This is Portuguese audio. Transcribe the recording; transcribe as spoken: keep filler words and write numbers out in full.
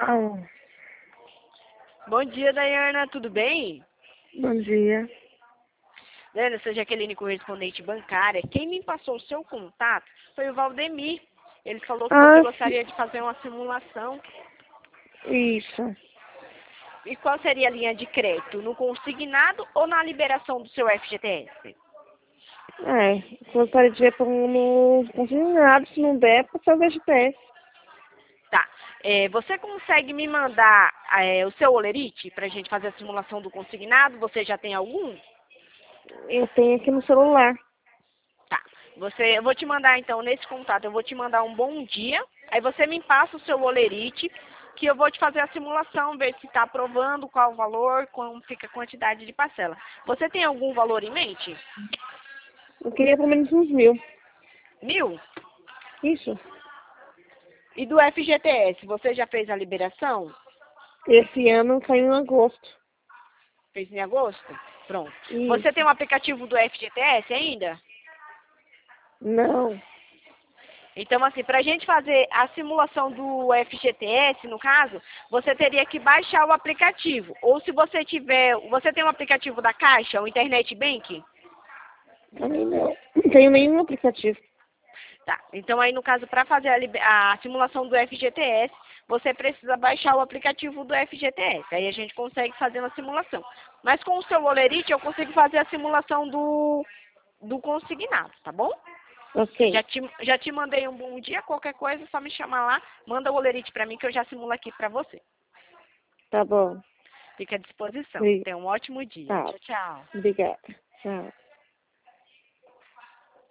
Ah, Bom dia, Dayana, tudo bem? bom dia. Dayana, sou Jaqueline, correspondente bancária. Quem me passou o seu contato foi o Valdemir. Ele falou que você Ah, gostaria de fazer uma simulação. isso. E qual seria a linha de crédito? No consignado ou na liberação do seu F G T S? É, gostaria de ver no consignado, se não der, para fazer G P S. Tá. É, você consegue me mandar é, o seu olerite para a gente fazer a simulação do consignado? Você já tem algum? Eu tenho aqui no celular. Tá. Você, eu vou te mandar então nesse contato, eu vou te mandar um bom dia. Aí você me passa o seu olerite, que eu vou te fazer a simulação, ver se está aprovando, qual o valor, como fica a quantidade de parcela. Você tem algum valor em mente? Eu queria pelo menos uns mil. Mil? Isso. E do F G T S, você já fez a liberação? Esse ano caiu em agosto. Fez em agosto? Pronto. Você tem Isso. o aplicativo do F G T S ainda? Não. Então, assim, para a gente fazer a simulação do F G T S, no caso, você teria que baixar o aplicativo. Ou se você tiver... Você tem um aplicativo da Caixa, o Internet Bank? Também não. Não tenho nenhum aplicativo. Tá. Então, aí, no caso, para fazer a, libe- a simulação do F G T S, você precisa baixar o aplicativo do F G T S. Aí a gente consegue fazer a simulação. Mas com o seu olerite, eu consigo fazer a simulação do, do consignado, tá bom? Ok. Já te, já te mandei um bom dia, qualquer coisa, é só me chamar lá, manda o olerite para mim que eu já simulo aqui para você. Tá bom. Fica à disposição. Sim. Tenha um ótimo dia. Tá. Tchau, tchau. Obrigada. Tchau.